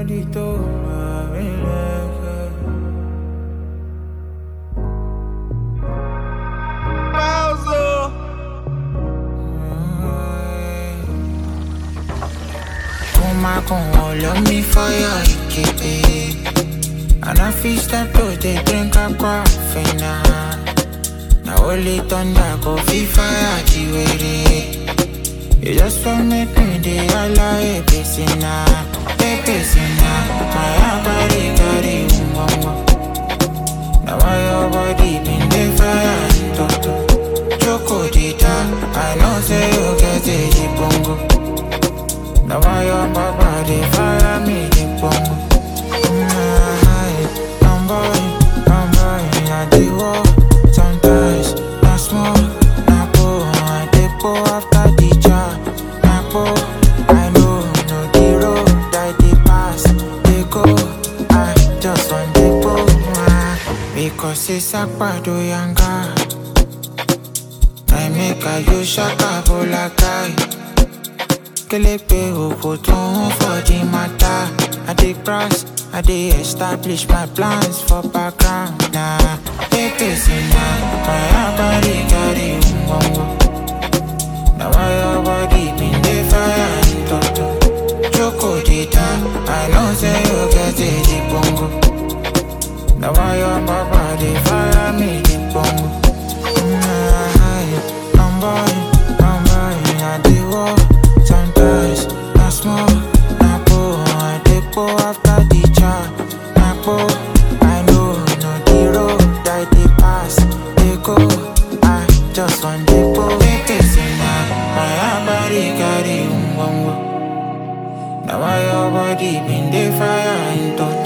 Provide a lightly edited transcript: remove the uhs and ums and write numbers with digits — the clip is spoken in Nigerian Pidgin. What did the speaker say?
maldito. Fuma con all of me fire, and I feel start to they drink a coffee now. Now only thunder go feel fire, jiwere. You just want make me the alive, pesina. My body, now why your body been the fire, toto. Choco dita, I know say you get a jibongo. Now why your body fire me the bongo. I'm boy, I do walk. Sometimes I smoke, I go, I take go after the jar. I go, I know, no the road, I the pass, they go. I just want to go, because it's a pado yanga. I make a you shaka bolakai. Kelepe opoton for the matter. I dey cross, I dey establish my plans for background. Nah, pepe sina, my body carry umbongo. Now why your body been the fire, toto. Choco dita, I know say you get a jibongo. Now why your body fire me the bongo. I'm boy, I dey walk. Sometimes I smoke, I go, I take go after the jar. I go, I know, no the road, I the pass, they go. I just want to go. My body carry umbongo. Now why your body been the fire in toto.